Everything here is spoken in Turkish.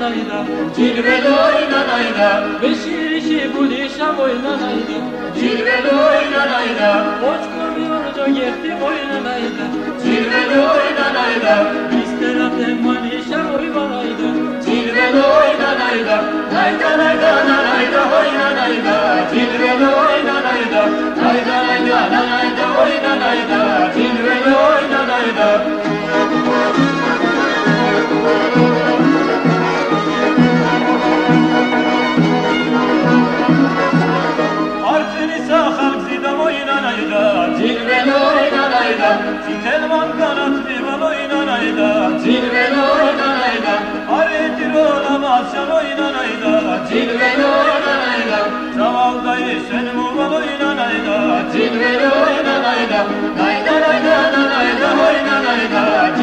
oynanayda, cilveli oynanayda, beşirişi bu dişam oynanayda, cilveli oynanayda, koç koruyorca gerti oynanayda, cilveli oynanayda, İstelatem manişam oynanayda, cilveli oynanayda, nayda nayda nanayda oynanayda, cilveli oynanayda, nayda nayda nanayda oynanayda, cilveli oynanayda. Artvinisa halk zidam oynanayda, Cilveli oynanayda, Telman kanat vival oynanayda, cilveli oynanayda, Aretir olamaz şan oynanayda, cilveli oynanayda, Zavaldayı sen muval oynanayda, cilveli oynanayda, nayda nayda nanayda oynanayda,